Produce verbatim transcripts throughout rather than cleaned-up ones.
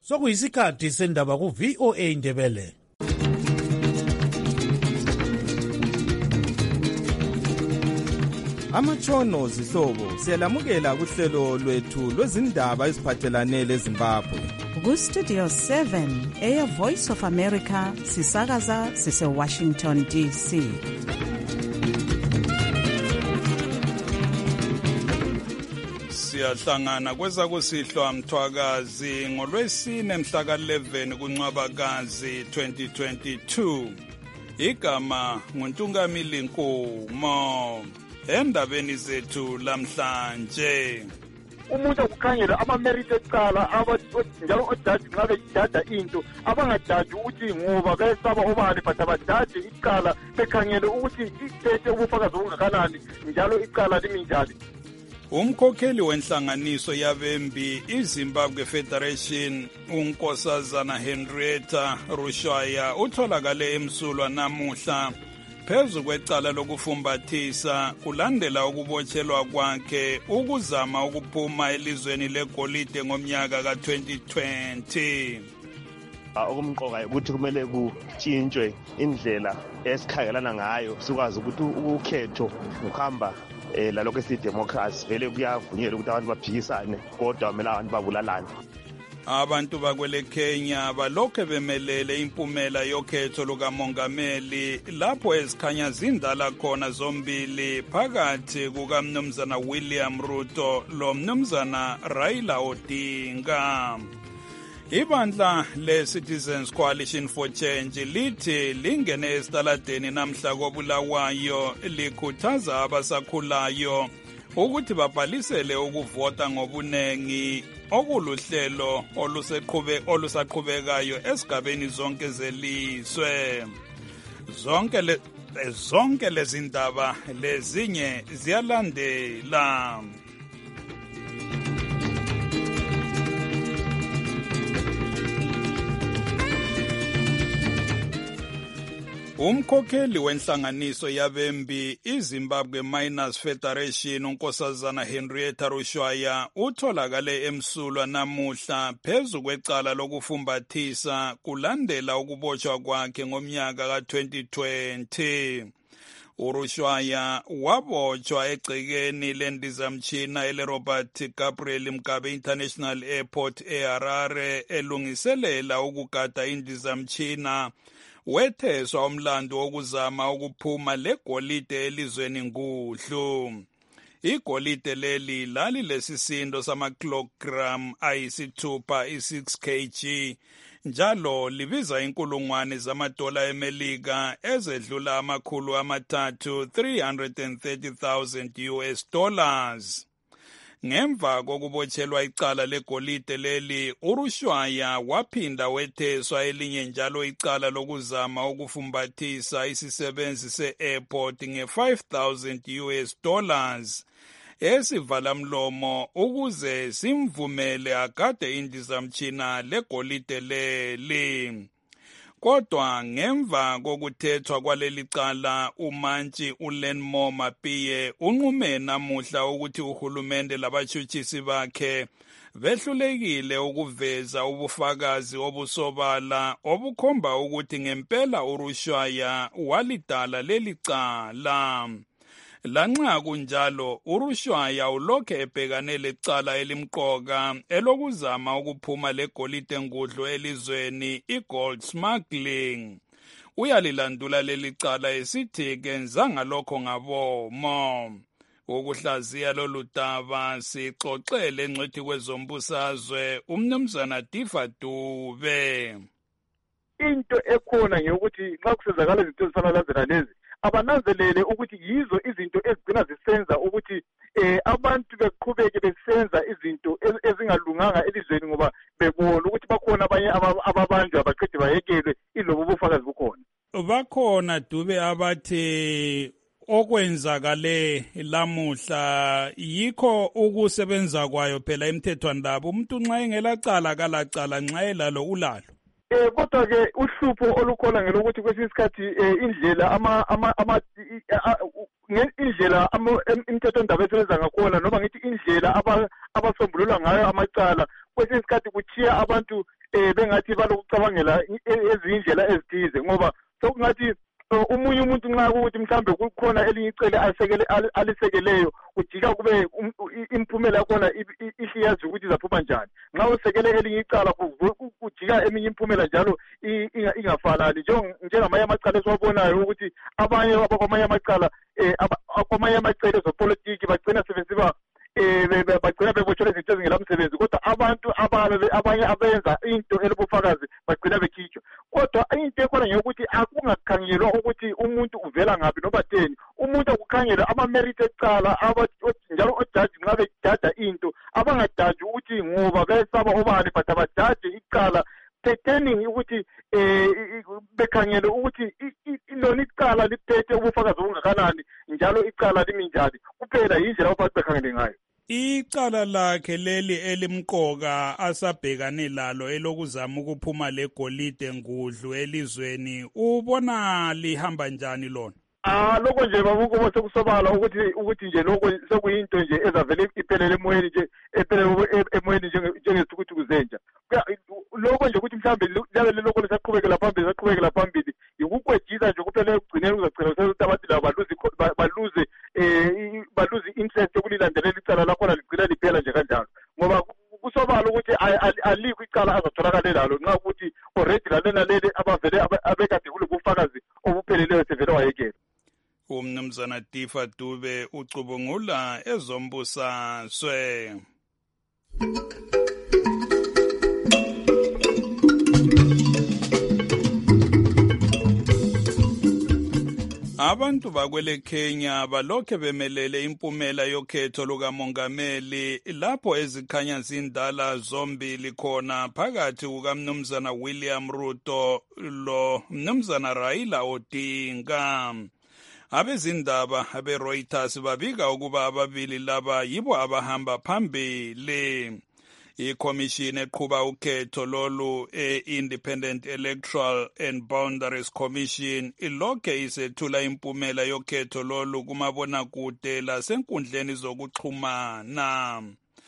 Sokuyisikhathi sendaba ku V O A Ndebele. Amatshono zihlobo siyalamukela kuhlelo lwethu lwezindaba eziphathelane leZimbabwe. Ku Studio seven eya Voice of America sisakaza sise Washington D C. Siyahlangana kweza kusihlwa Mthwakazi ngolwesine mhla ka eleven kuNcwabakazi twenty twenty-two. Igama nguNtungamili Nkumo. Endabeni zethu lamhlanje umuntu ukukhangela ama-merit ecala njalo ojaji nxa bejaja into abangajaji ukuthi ngoba besaba obani but abajaji icala bekhangele ukuthi ithethe ubufakazi obungakanani njalo icala limi njani. Umkhokheli wenhlanganiso yabembi iZimbabwe Federation uNkosazana Henrietta Rushwaya utholakale emsulwa namuhla phezu kwecala lokufumbathisa kulandela ukubotshelwa kwakhe ukuzama ukuphuma elizweni legolide ngomnyaka ka twenty twenty. Okumqoka ukuthi kumele kutshintshwe indlela esikhangelana ngayo sikwazi ukuthi ukhetho ukuhamba eh lalokho esidemocracy vele kuyavunyelwa ukuthi abantu baphikisane kodwa kumele abantu babulalane. Abantu bakwele Kenya balokhe bemelele impumela yokhetho lukamongameli lapho ezikhanya zindala khona zombili phakathi kukaMnumzana William Ruto lo Mnumzana Raila Odinga. Ibandla le-Citizens Coalition for Change lithi lingene esitaladeni namhla koBulawayo likhuthaza abasakhulayo ukuthi babhalisele ukuvota ngobunengi okuluhlelo oluseqhube olusaqhubekayo esigabeni zonke zelizwe. Zonke le zonke lezindaba lezinye ziyalandela. Umkhokheli wenhlanganiso yabembi iZimbabwe Miners Federation uNkosazana Henrietta Rushwaya utholakale emsulwa namuhla phezu kwecala lokufumbathisa kulandela ukubotshwa kwakhe ngomnyaka ka twenty twenty. uRushwaya wabotshwa egcekeni lendizamtshina eleRobert Gabriel Mugabe International Airport eHarare elungiselela ukugada indizamtshina wetheswa umlando wokuzama ukuphuma legolide elizweni nguhlu. Igolide leli lali lesisindo sama-kilogram ayisithupha i-six kilograms njalo libiza inkulungwane zamadola emelika ezedlula amakhulu amathathu three hundred thirty thousand U S dollars. Ngemva kokubotshelwa icala legolide leli, uRushwaya waphinda wetheswa elinye njalo icala lokuzama ukufumbathisa isisebenzi se-airport nge-five thousand U S dollars. Esivala mlomo ukuze simvumele agade indizamtshina legolide leli. Kodwa ngemva kokuthethwa kwaleli cala umantshi uLenmore Mapiye unqume namuhla ukuthi uhulumende labatshutshisi bakhe behlulekile ukuveza ubufakazi obusobala obukhomba ukuthi ngempela uRushwaya walidala leli cala. Lanxa kunjalo uRushwaya ulokhe ebhekane lecala elimqoka elokuzama ukuphuma legolide ngudlu elizweni i-gold smuggling. Uyalilandula leli cala esithi kenzanga lokho ngabomo. Ukuhlaziya lolu daba sixoxele engcwethi kwezombusazwe uMnumzana Diva Dube. Into ekhona ngeyokuthi nxa kusenzakala izinto ezifana lazela lezi abananzelele ukuthi yizo izinto ezigcina zisenza ukuthi eh abantu beqhubeke besenza izinto ezingalunganga elizweni ngoba bebona ukuthi bakhona abanye ababanjwa baqede bayekelwe ilobo bufakazi bukhona. Bakhona Dube abathi okwenzakale lamuhla yikho ukusebenza kwayo phela emthethwandaba umuntu nxa engelacala kalacala nxa elalo ulalo. Eh kodwa ke uhlupho olukhona ngelokuthi kwesinye isikhathi indlela ama ama ama indlela imithetho ndaba esebenza ngakhona noma ngithi indlela abasombulula ngayo amacala kwesinye isikhathi kuchiya abantu eh bengathi balokucabangela ezinye indlela ezithize ngoba sokungathi umunye umuntu nxa ukuthi mhlambe kukhona elinye icele asekele alisekeleyo ujika kube imphumela yakhona isiyazi ukuthi izaphuma njani nxa usekele elinye icala ujika eminye imphumela njalo ingafanani njengamanye amacala esiwabonayo ukuthi abanye abakwamanye amacala akwamanye amacala ezopolitiki bagcina sebesiba eh bagcina bebotshelwe izinto ezingelamsebenzi kodwa abantu abanye abenza into elobufakazi bagcina bekhitshwa kodwa into ekhona ngeyokuthi akungakhangelwa ukuthi umuntu uvela ngaphi noma theni umuntu akukhangelwa ama-merit ecala njalo ojaji nxa bejaja into abangajaji ukuthi ngoba besaba obani but abajaji icala pretending ukuthi eh bekhangele ukuthi lona icala liphethe ubufakazi obungakanani njalo icala limi njani kuphela yindlela abathi bekhangele ngayo. Icala lakhe leli elimqoka asabhekane lalo elokuzama ukuphuma legolide ngudlu elizweni ubona lihamba njani lona? Ah lokho nje babuko sekusobala ukuthi ukuthi nje lokho sekuyinto nje ezavele iphelele emoyeni nje ephelele emoyeni njengesithukuthuku zenja lokho nje ukuthi mhlambe labe lokho lisaqhubekela phambili saqhubekela phambili ukukwejisa nje kuphela ekugcineni kuzagcina ukuthi abantu laba baluze baluze eh baluze interest yokulilandelela icala lakhona ligcina liphela nje kanjalo ngoba kusobala ukuthi alikho icala azatholakala lalo nxa ukuthi already lalena leli abavele abekade kulobufakazi obupheleleyo sevele wayekela. Umnumzana Tifa Dube ucubungula ezombusa swe. Abantu bakwele Kenya balokhe bemelele impumela yokhetho lukamongameli lapho ezikhanya zindala zombili khona phakathi kukamnumzana William Ruto lo mnumzana Raila Odinga. Abezindaba abe-Reuters babika ukuba ababili laba yibo abahamba phambili. Ikhomishini eqhuba ukhetho lolu e-Independent Electoral and Boundaries Commission ilokhe isethula impumela yokhetho lolu kumabonakude lasenkundleni zokuxhumana.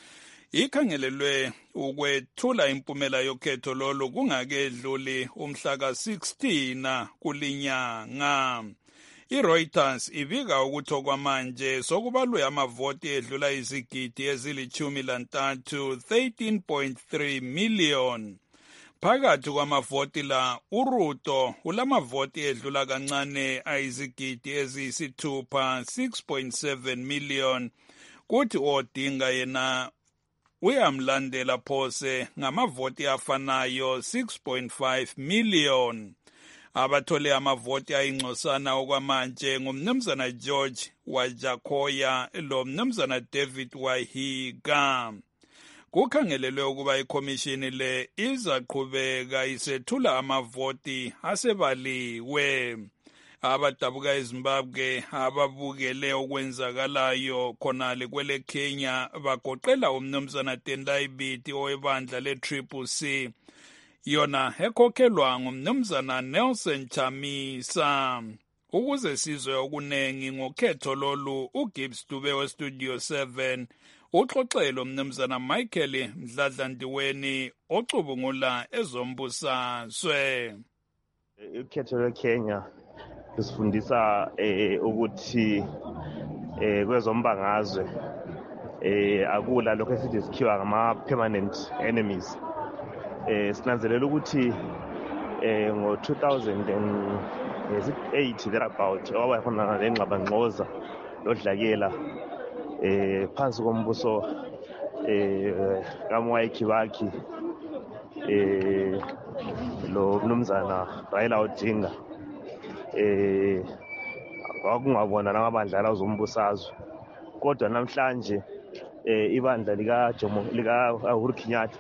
Ikhangelelwe ukwethula impumela yokhetho lolu kungakedluli umhla ka sixteen kulinyanga. I-Reuters ibika ukuthi okwamanje sokubalwe amavoti edlula izigidi ezilithumi lantathu thirteen point three million. Phakathi kwamavoti la uRuto ulamavoti edlula kancane ayizigidi eziyisithupha six point seven million kuthi Odinga yena uyamlandela phose ngamavoti afanayo six point five million. Abathole amavoti ayingcosana okwamanje ngumnumzana George Wajakhoya lo mnumzana David Wahiga. Kukhangelelwe ukuba ikhomishini le izaqhubeka isethula amavoti asebaliwe. Abadabuka eZimbabwe ababukele okwenzakalayo khonale kwele Kenya bagoqela umnumzana Tendai Biti owebandla le-Triple C yona ekhokhelwa ngumnumzana Nelson Chamisa. Ukuze sizwe okunengi ngokhetho lolu uGibbs Dube weStudio seven uxoxelo umnumzana Michael Mdladlandiweni ocubungula ezombusazwe. Ukhetho lweKenya lusifundisa ukuthi kwezombangazwe akula lokho esithi sikhiwa ngama-permanent enemies. Eh sinanzelela ukuthi eh ngo two thousand eight thereabout waba khona lengxabangxoza lodlakela eh phansi kombuso eh kaMwai Kibaki eh lo mnumzana Raila Odinga eh kwakungabona namabandla azombusazwe kodwa namhlanje eh ibandla lika Jomo lika Uhuru Kenyatta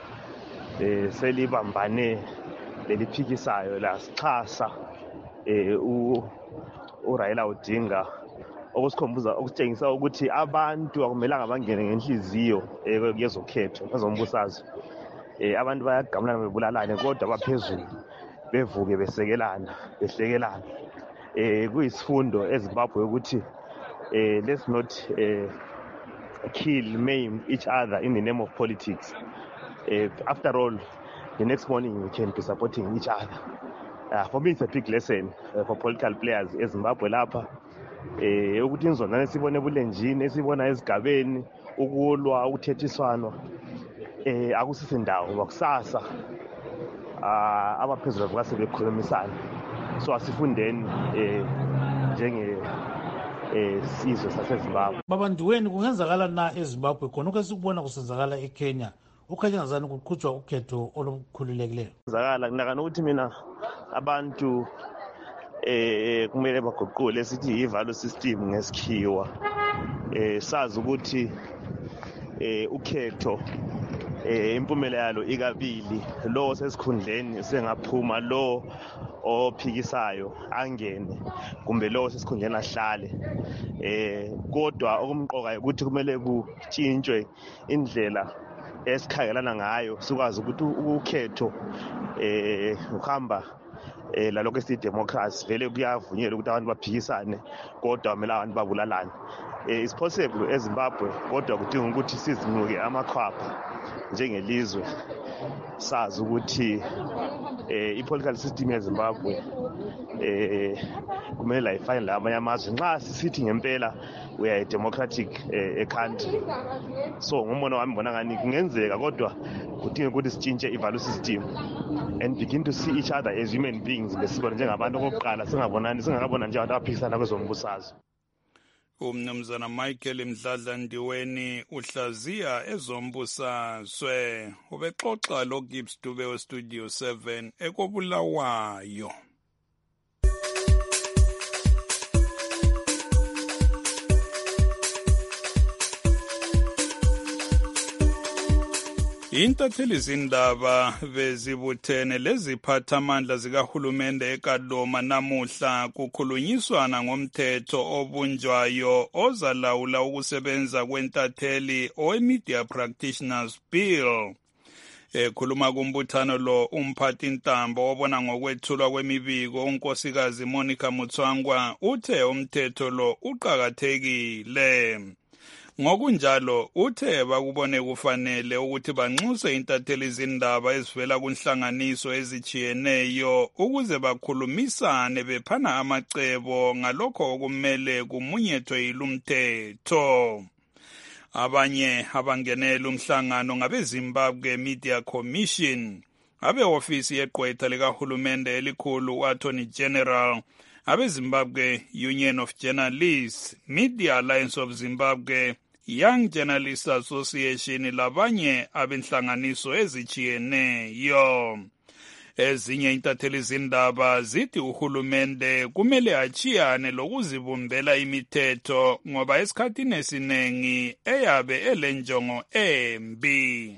eh selibambane leliphikisayo la sichasa eh u uRaila Odinga okusikhombuza okutshengisa ukuthi abantu akumelanga bangene ngenhliziyo yezokhetho bazombusazwe. Eh abantu bayagamulana bebulalane kodwa baphezulu bevuke besekelana behlekelana. Eh kuyisifundo eZimbabwe ukuthi eh let's not eh kill maim each other in the name of politics. Uh, after all, the next morning we can be supporting each other. Uh, for me, it's a big lesson uh, for political players eZimbabwe lapha. Eh ukuthi inzonana sibone bulenjini esibona ezigabeni ukulwa ukuthethiswana eh akusise ndawo ngokusasa ah abaphezulu baka sebekhulumisana so asifundeni eh njenge eh sizwe saseZimbabwe. Baba Ndiweni, kungenzakala na eZimbabwe khona ukesibona kusenzakala eKenya ukhathangazana kuqhutshwa ukhetho olukhululekileyo? Kuzakala ngakana ukuthi mina abantu eh kumele baguqule sithi i-value system ngesikhiwa eh sazi ukuthi eh ukhetho eh impumela yalo ikabili, lo sesikhundleni sengaphuma, lo ophikisayo angene kumbe lo sesikhundleni ahlale. Eh kodwa okumqoka ukuthi kumele kutshintshwe indlela esikhangelana ngayo sikwazi ukuthi ukhetho eh uhamba eh lalokho esi democracy vele kuyavunyelwa ukuthi abantu baphikisane kodwa kumele abantu babulalane. Eh it's possible eZimbabwe kodwa kudinga ukuthi sizinuke amakhwapha njengelizwe sazi ukuthi eh i-political system yeZimbabwe eh kumele ayifane lamanye amazwe nxa sisithi ngempela we are a democratic eh, a country. So ngumbono wami mbona ngani kungenzeka kodwa kudinga ukuthi sitshintshe i-value system and begin to see each other as human beings besibona njengabantu okokuqala singabonani singakabona nje abantu abaphikisana kwezombusazwe. Umnumzana Michael Mdladla Ndiweni uhlaziya ezombusazwe ubexoxa lo Gibbs Dube we Studio seven ekobulawayo. Intatheli zindaba bezibuthene leziphathamandla zikahulumende eKadoma namuhla kukhulunyiswana ngomthetho obunjwayo ozalawula ukusebenza kwentatheli owe-Media Practitioners Bill. Ekhuluma kumbuthano lo umphathi ntambo obona ngokwethulwa kwemibiko unkosikazi Monica Mutswangwa uthe umthetho lo uqhakathekile. Ngokunjalo uthe bakubone kufanele ukuthi banxuse intatheli zindaba ezivela kunhlanganiso ezijiyeneyo ukuze bakhulumisane bephana amacebo ngalokho okumele kumunyethwe yilumthetho. Abanye abangenela umhlangano ngabe Zimbabwe Media Commission, abe ofisi yeqwetha likahulumende elikhulu uAttorney General, abe Zimbabwe Union of Journalists, Media Alliance of Zimbabwe, Young Journalists Association labanye abenhlanganiso ezijiyeneyo. Ezinye intatheli zindaba zithi uhulumende kumele achiyane lokuzibumbela imithetho ngoba esikhathini esiningi eyabe elenjongo embi.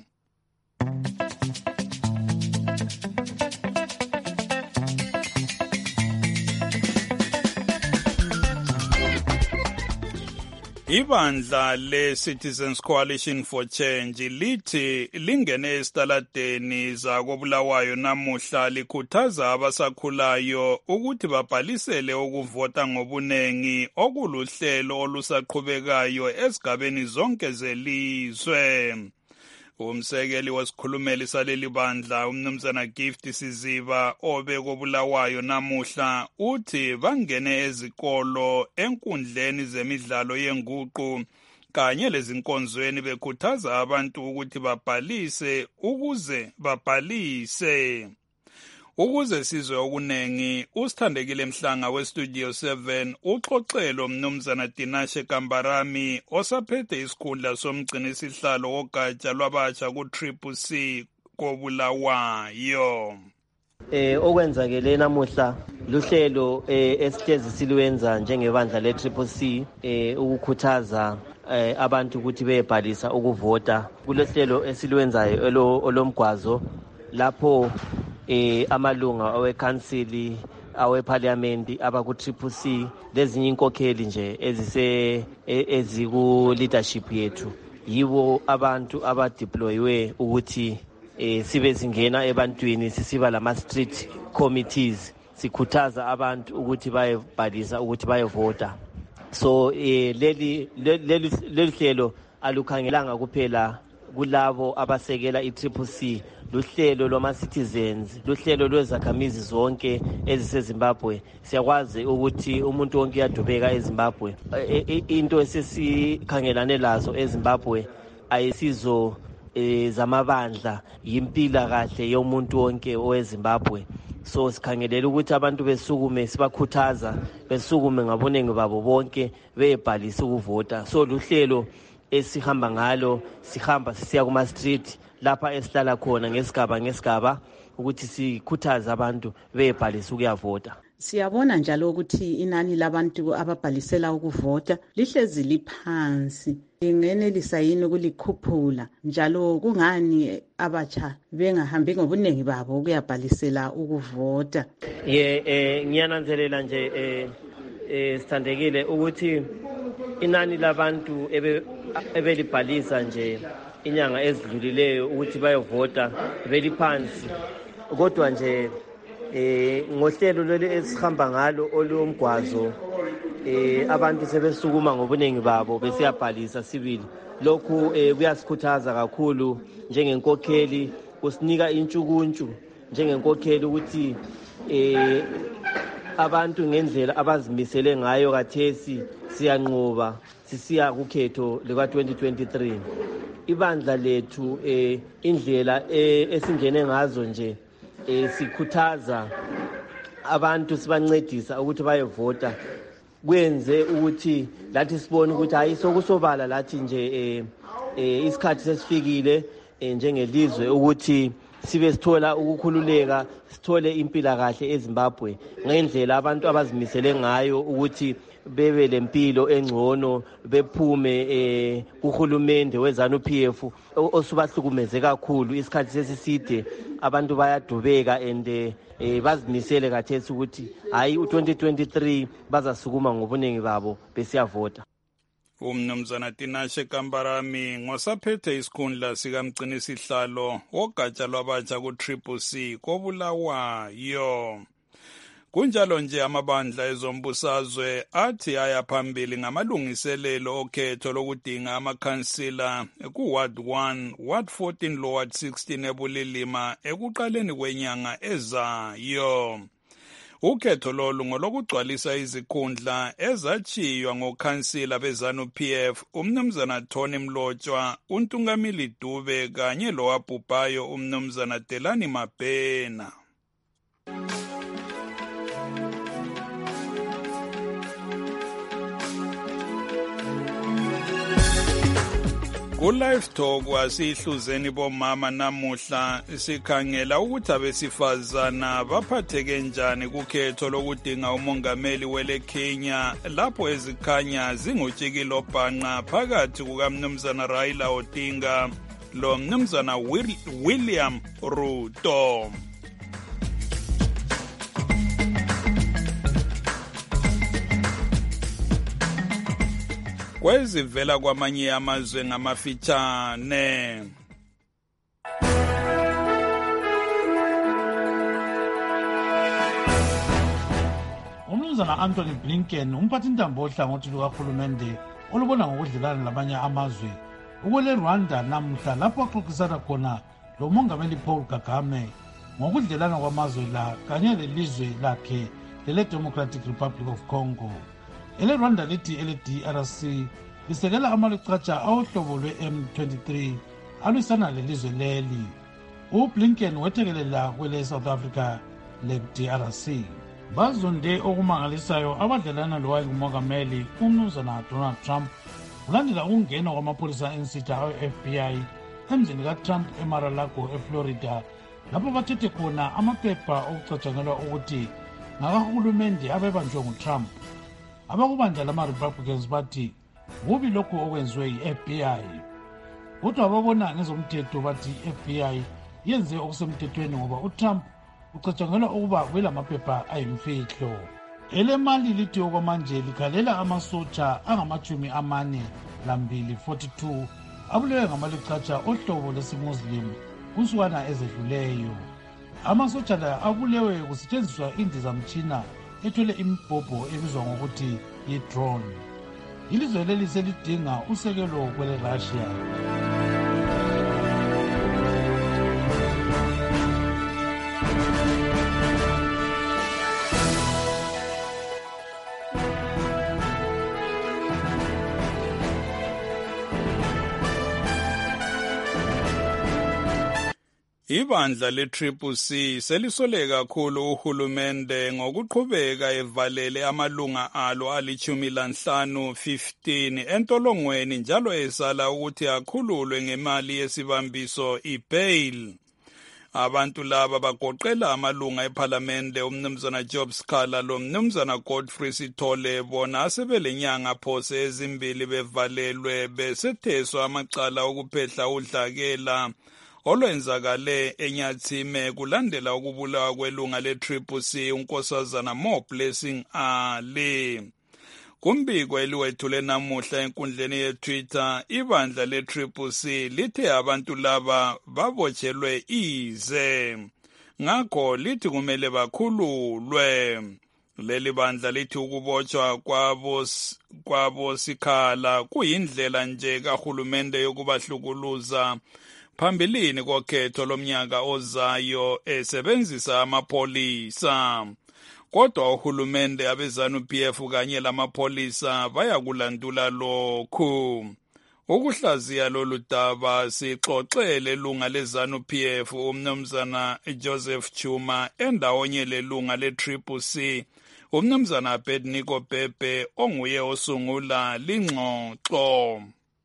Ibandla le-Citizens Coalition for Change lithi lingene esitaladeni zakobulawayo namuhla likhuthaza abasakhulayo ukuthi babhalisele ukuvota ngobunengi okuluhlelo olusaqhubekayo esigabeni zonke zelizwe. Umsekeli wesikhulumeli saleli bandla umnumzana Gift Siziba obe kobulawayo namuhla uthi bangene ezikolo enkundleni zemidlalo yenguqu kanye lezinkonzweni bekhuthaza abantu ukuthi babhalise ukuze babhalise. Ukuze sizwe okunengi usithandekile Mhlanga we Studio seven uxoxelo mnumzana Dinashe Kambarami osaphethe isikhundla somgcini sihlalo wogatsha lwabatsha ku Triple C kobulawayo. Eh okwenzakele namuhla luhlelo eh esitezi silwenza njengebandla le Triple C eh ukukhuthaza eh abantu ukuthi beyebhalisa ukuvota kulehlelo esilwenzayo olomgwazo lapho eh amalunga aweCouncil aweParliament abaku Triple C lezinye inkokheli nje ezise eziku leadership yethu yibo abantu abadeploywe ukuthi eh sibe singena ebantwini sisiba lama street committees sikhuthaza abantu ukuthi bayebhalisa ukuthi bayevota. So eh leli leli hlelo alukhangelanga kuphela kulabo abasekela i-Triple C luhlelo lwama-citizens, luhlelo lwezakhamizi zonke eziseZimbabwe. Siyakwazi ukuthi umuntu wonke uyadubeka eZimbabwe. Into esesikhangelane lazo eZimbabwe ayisizo e, zamabandla, yimpila kahle yomuntu wonke oweZimbabwe. So sikhangelela ukuthi abantu besukume, sibakhuthaza besukume ngabonenge babo bonke beyebhalisa ukuvota. So luhlelo esihamba ngalo, sihamba sisiya kuma street lapha esihlala khona ngesigaba ngesigaba ukuthi sikhuthaze abantu beyebhalisa ukuyavota. Siyabona njalo ukuthi inani labantu ababhalisela ukuvota lihlezi liphansi. Ingenelisa yini ukulikhuphula? Njalo kungani abatsha bengahambi ngobuningi babo ukuyabhalisela ukuvota? Ye eh ngiyananzelela nje eh eh sithandekile ukuthi inani labantu ebe ebelibhalisa nje inyanga ezidlulileyo ukuthi bayovota beliphansi, kodwa nje eh ngohlelo leli esihamba ngalo olumgwazo eh abantu sebesukuma ngobuningi babo besiyabhalisa sibili. Lokhu eh kuyasikhuthaza kakhulu njengenkokheli, kusinika intshukuntshu njengenkokheli ukuthi eh abantu ngendlela abazimisele ngayo kathesi siyanqoba sisiya kukhetho leka twenty twenty-three. Ibandla lethu eh indlela esingene ngazo nje eh sikhuthaza abantu, sibancedisa ukuthi bayevota, kwenze ukuthi lathi sibone ukuthi ayisokusobala lathi nje eh isikhathi sesifikile njengelizwe ukuthi sibe sithola ukukhululeka, sithole impila kahle eZimbabwe ngendlela abantu abazimisele ngayo ukuthi bebe lempilo engcono, bephume eh kuhulumende wezanu P F osubahlukumeze kakhulu isikhathi sesiside. Abantu bayadubeka and eh bazimisele kathesi ukuthi hayi u twenty twenty-three bazasukuma ngobuningi babo besiyavota. Umnumzana Tinashe Kambarami ngosaphethe isikhundla sikamgcini sihlalo wogatsha lwabatsha ku Triple C koBulawayo. Kunjalo nje amabandla ezombusazwe athi aya phambili ngamalungiselelo okhetho lokudinga amakhansila ku Ward one, Ward fourteen lo Ward sixteen eBulilima ekuqaleni kwenyanga ezayo. Ukhetho lolu ngolokugcwalisa izikhundla ezachiywa ngokhansila bezanu P F umnumzana Tony Mlotshwa, uNtungamili Dube kanye lo wabhubhayo umnumzana Delani Mabhena. Ku-Live Talk wasihluzeni bomama namuhla sikhangela ukuthi abesifazana baphatheke njani kukhetho lokudinga umongameli wele Kenya lapho ezikhanya zingutshikilo obhanqa phakathi kukamnumzana Raila Odinga lo mnumzana William Ruto. Kwezivela kwamanye amazwe ngamafitshane. Umnumzana Anthony Blinken umphathintambo ohlangothi lukahulumende olubona ngokudlelana labanye amazwe ukule Rwanda namuhla lapho axoxisana khona lo mongameli Paul Kagame ngokudlelana kwamazwe la kanye lelizwe lakhe lele Democratic Republic of Congo. Ele Rwanda lithi ele D R C lisekela amalicatsha awuhlobo lwe-M twenty-three alwisana lelizwe leli. uBlinken wethekelela kwele South Africa le-D R C. Bazonde okumangalisayo abadlelana lo wayengumongameli umnumzana Donald Trump ulandela ukungena kwamapholisa ensitha awe-F B I emzini kaTrump eMar-a-Lago eFlorida lapho bathethe khona amaphepha okucatshangelwa ukuthi ngakahulumende abebanjwe nguTrump. Abakubandla lama-Republicans bathi kubi lokhu okwenziwe yi-F B I, kodwa ababona ngezomthetho bathi i-F B I yenze okusemthethweni ngoba uTrump ucatshangelwa ukuba welamaphepha ayimfihlo. Ele Mali lithi okwamanje likhalela amasotsha angamachumi amane lambili forty-two abulewe ngamalicatsha ohlobo lesimuslim kusukana ezedluleyo. Amasotsha la abulewe kusetshenziswa indizamtshina ethwele imibhobho ebizwa ngokuthi yi-drone. Ilizwe leli selidinga usekelo kwele Russia. Ibandla le-Triple C selisole kakhulu uhulumende ngokuqhubeka evalele amalunga alo alichumi lanhlanu fifteen entolongweni njalo esala ukuthi akhululwe ngemali yesibambiso i-bail. Abantu laba bagoqela amalunga ephalamende umnumzana Job Scala lo mnumzana Godfrey Sithole bona asebelenyanga phose ezimbili bevalelwe besetheswa amacala okuphehla udlakela olwenzakale eNyathime kulandela ukubulawa kwelunga le-Triple C unkosazana Mo Blessing Ali. Kumbiko eliwethule namuhla enkundleni ye-Twitter, ibandla le-Triple C lithe abantu laba babotshelwe ize. Ngakho lithi kumele bakhululwe. Leli bandla lithi ukubotshwa kwabo kwabo sikhala kuyindlela nje kahulumende yokubahlukuluza phambilini kokhetho lomnyaka ozayo esebenzisa amapolisa. Kodwa uhulumende abeZANU-P F kanye lamapholisa bayakulandula lokhu. Ukuhlaziya lolu daba sixoxele lunga leZANU-P F umnumzana Joseph Chuma endawonye lelunga le-Triple C umnumzana Abednego Bhebhe onguye osungula lingxoxo.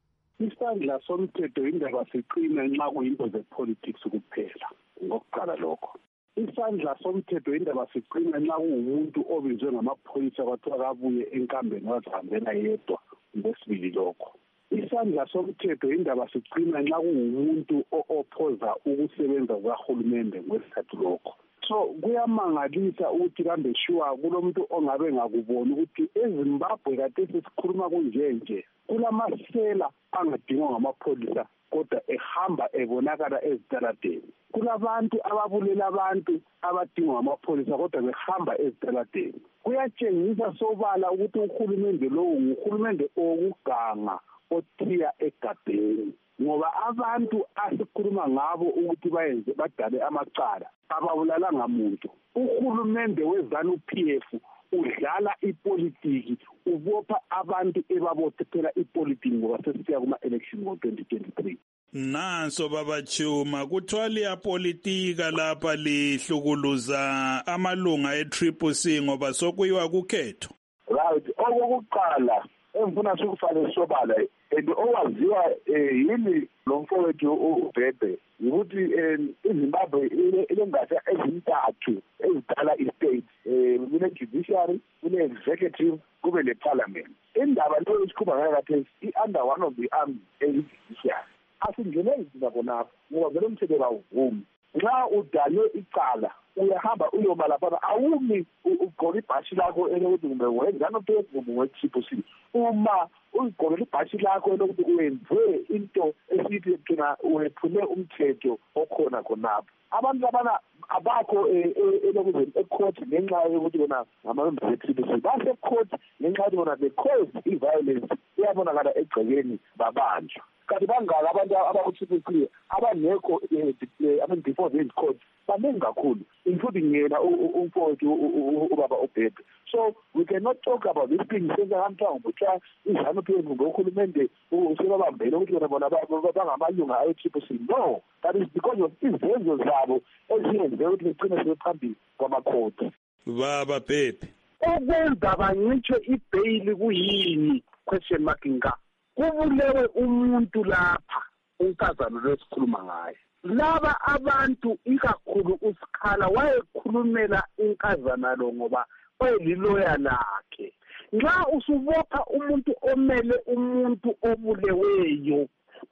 Isandla somthetho indaba siqina nxa kuyinto zepolitics kuphela. Ngokuqala lokho. Isandla somthetho indaba siqina nxa kuwumuntu obizwe ngamapholisa kwathiwa kabuye enkambeni wazihambela yedwa ngosibili lokho. Isandla somthetho indaba siqina nxa kuwumuntu ophoza ukusebenza kahulumende ngesithathu lokho. So kuyamangalisa ukuthi kambe shuwa kulomuntu ongabe ngakubona ukuthi eZimbabwe kade sesikhuluma kunje nje kulamasela angadingwa ngamapholisa kodwa ehamba ebonakala ezitaladeni. Kulabantu ababulela abantu abadingwa ngamapholisa kodwa behamba ezitaladeni. Kuyatshengisa sobala ukuthi uhulumende lowo nguhulumende okuganga othiya egadeni. Ngoba abantu asikhuluma ngabo ukuthi bayenze badale amacala ababulalanga muntu. Uhulumende weZANU-P F udlala ipolitiki ubopha abantu ebabothela ipolitiki ngoba sesiya kuma election ngo twenty twenty-three. Nanso baba Chuma kuthwali ya politika lapha lihlukuluza amalunga e-Triple C ngoba sokuyiwa kukhetho. Right, okokuqala engifuna sikufake sobala and owaziwa yini lo mfowethu uBhebhe ukuthi iZimbabwe ilengatsha ezintathu ezidala istate, kune judiciary, kune executive, kube le parliament. Indaba leyo isikhumba ngayo khathesi i-under one of the arms judiciary. Asingene izinto khonapho ngoba vele umthetho kawuvumi. Nxa udale icala uyahamba uyoma lapha awumi ugqoka ibhashi lakho elokuthi kumbe wenza nophezulu kumbe we-Triple C. Uma ugqoka ibhashi lakho elokuthi wenze into esithi thina wephule umthetho okhona khonapho. Abantu abana abakho elokuthi ecourt ngenxa yokuthi bona ngamamember e-Triple C base ecourt ngenxa yokuthi bona the cause i-violence iyabonakala egcekeni babanjwa. Kanti bangaka abantu abaku-Triple C abangekho I mean before this court baningi kakhulu including yena umfowethu ubaba uBhebhe. So we cannot talk about this thing senza kanjani ukuthi iZANU-P F ngohulumende usebabambele ukuthi bona bangamalunga ayi-Triple C. No, that is because of izenzo zabo eziyenze ukuthi begcine sebephambili kwamakhoti. Baba Bhebhe okwenza bancitshwe ibail kuyini question mark nga kubulewe umuntu lapha unkazana lesikhuluma ngaye. Laba abantu ikakhulu uSikhala wayekhulumela inkazana lo ngoba oyililoya lakhe. Nxa usubopha umuntu omele umuntu obuleweyo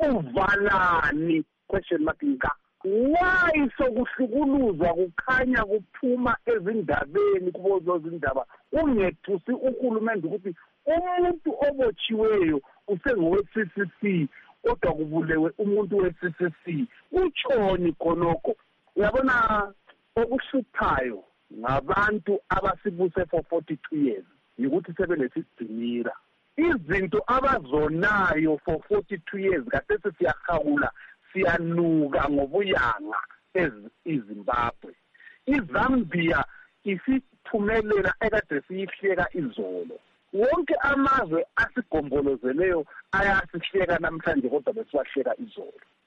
uvalani question mark nga why sokuhlukuluzwa kukhanya kuphuma ezindabeni kubozo izindaba ungethusi uhulumende ukuthi umuntu obotshiweyo usengowe-C C C kodwa kubulewe umuntu we-C C C utshoni khonokho. Uyabona okuhluphayo ngabantu abasibuse for forty-two years yikuthi sebelesigcinira izinto abazonayo for forty-two years kade siyahawula siyanuka ngobuyanga eZimbabwe. iZambia isiphumelela ekade siyihleka izolo. Wonke amazwe asigombolozeleyo ayasihleka namhlanje kodwa besiwahleka izolo.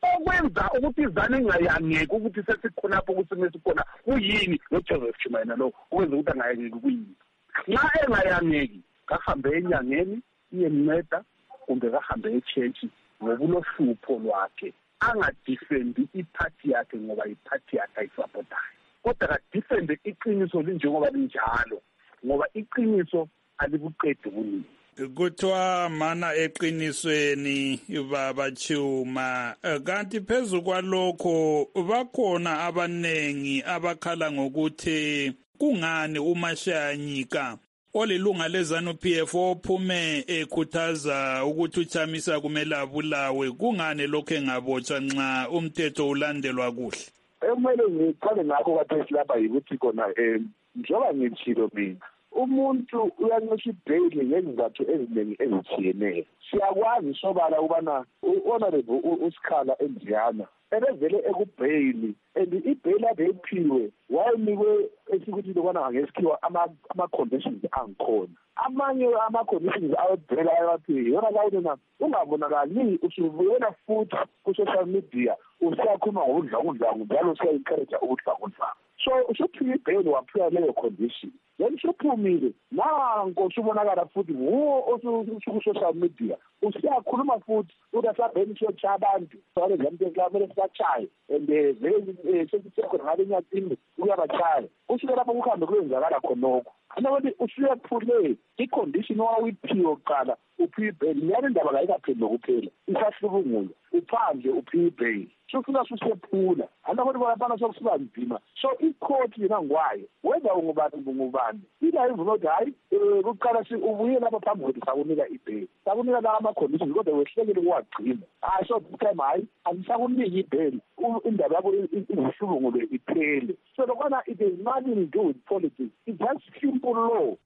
okwenza ukuthi izane ingayangeki ukuthi sesikhonapho kusime sikhona kuyini noJoseph Chuma yena lo ukwenza ukuthi angayangeki kuyini nxa engayangeki kahambe enyangeni iyenceda kumbe kahambe echechi ngobulohlupho lwakhe angadefendi iphathi yakhe ngoba iphathi yakhe ayisapotayo kodwa kadefende iqiniso linjengoba linjalo ngoba iqiniso alibuqedi kuningi. Kuthiwa mana eqinisweni baba Chuma, kanti phezu kwalokho bakhona abanengi abakhala ngokuthi kungani uMashanyika olilunga leZANU-P F ophume ekhuthaza ukuthi uChamisa kumele abulawe, kungani lokho engabotshwa nxa umthetho ulandelwa kuhle? Kumele ngiqale ngakho kathesi lapha yikuthi khona um njengoba ngitshilo mina umuntu uyancisha ibheyili ngezizathu eziningi ezitshiyeneyo. Siyakwazi sobala ukubana u-honorable uSikhala Endiyana ebevele ekubheyili and ibheyili abeyiphiwe wayenikwe esikuthi lokwana ngesikhiwa ama-conditions angikhona. Amanye ama-conditions awebheyili ayewaphiwe yona lawona ungabonakali usubuyela futhi ku-social media usiyakhuluma ngobudlwangudlwangu njalo usiya-encourage ubudlwangudlwangu. So usuphiwe ibheyili waphiwa leyo condition then usuphumile nanko usubonakala futhi nguwo osuku-social media usiyakhuluma futhi ukuthi asabheni siyotshaya abantu ale zamte kumele sibatshaye and vele sesisekho ngale enyatini uyabachaya usuke lapho kuhambe kuyenzakala khonokho anokuthi usuyephule i-condition owawuyiphiwe kuqala uphiwe ibheyili niyale ndaba kayikaphendwa kuphela isahlubungulo uphandle uphiwe ibheyili sufuna susephula anokuthi bonabana sokusiba nzima so icourt yena ngwayo whether ungubani ngubani ila ivume ukuthi hayi kuqala ubuye lapha phambi kwethu sakunika ibheyili sakunika la ama-conditions kodwa wehlekele kuwagcina hayi so this time hayi asisakunika ibheyili indaba yakho izihlubungulo iphele so lokwana it has nothing to do with politics it's just simple law.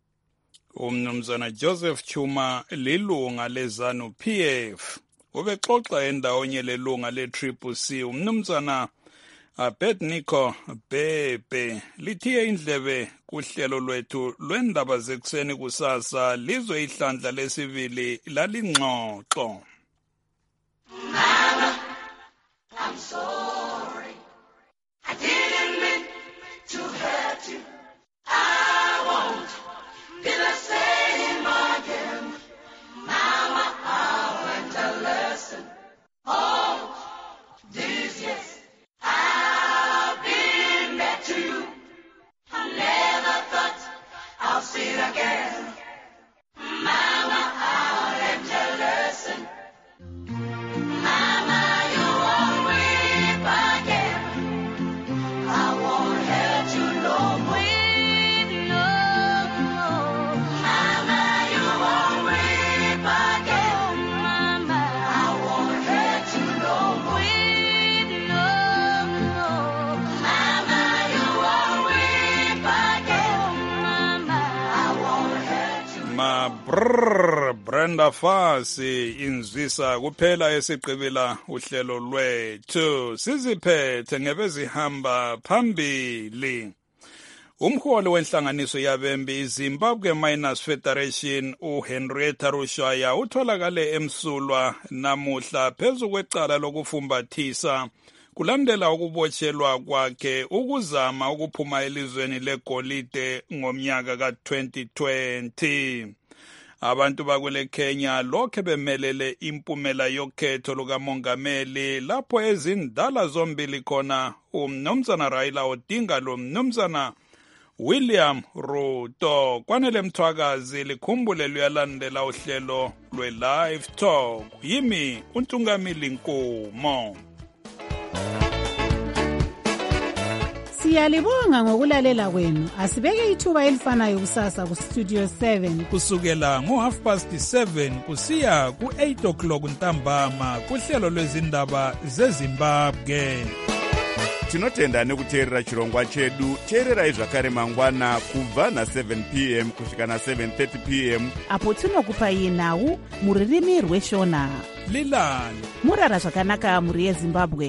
Umnumzana Joseph Chuma lilunga leZANU-P F ubexoxa endawonye lelunga le-Triple C umnumzana Abednego Bhebhe lithiye indlebe kuhlelo lwethu lwendaba zekuseni kusasa lizwe ihlandla lesibili lalingxoxo. Mama, I'm sorry. I didn't mean to hurt you. I won't be the same again. Mama, I learned a lesson. All these years I've been back to you. I never thought I'll see you again. Mama, I learned a lesson. Mama, you won't weep again. I won't hurt you no more. No. Mama, you won't weep again. Mama, I won't hurt you no more. No. Mama, you won't weep again. Mama, I won't hurt you. Ma brr Brenda Fassie inzwisa kuphela esiqibela uhlelo lwethu siziphethe ngebezihamba phambili. Umholi wenhlanganiso yabembi iZimbabwe Miners Federation uHenrietta Rushaya utholakale emsulwa namuhla phezu kwecala lokufumbathisa kulandela ukubotshelwa kwakhe ukuzama ukuphuma elizweni legolide ngomnyaka ka twenty twenty. Abantu bakule Kenya lokhe bemelele impumela yokhetho lukamongameli lapho ezindala zombili khona umnumzana Raila Odinga lo mnumzana William Ruto. Kwanele Mthwakazi likhumbule luyalandela uhlelo lwe-Live Talk. Yimi uNtungamili Nkomo. Siyalibonga ngokulalela kwenu. Asibeke ithuba elifanayo kusasa ku Studio seven. Kusukela ngo half past seven kusiya ku eight o'clock ntambama kuhlelo lwezindaba zeZimbabwe. Tinotenda nekuteerera chirongwa chedu. Teererai zvakare mangwana kubva na seven p m kusvika na seven thirty p m apo tinokupai nhau muririmi rweshona. Lilani Murara zvakanaka muri yeZimbabwe.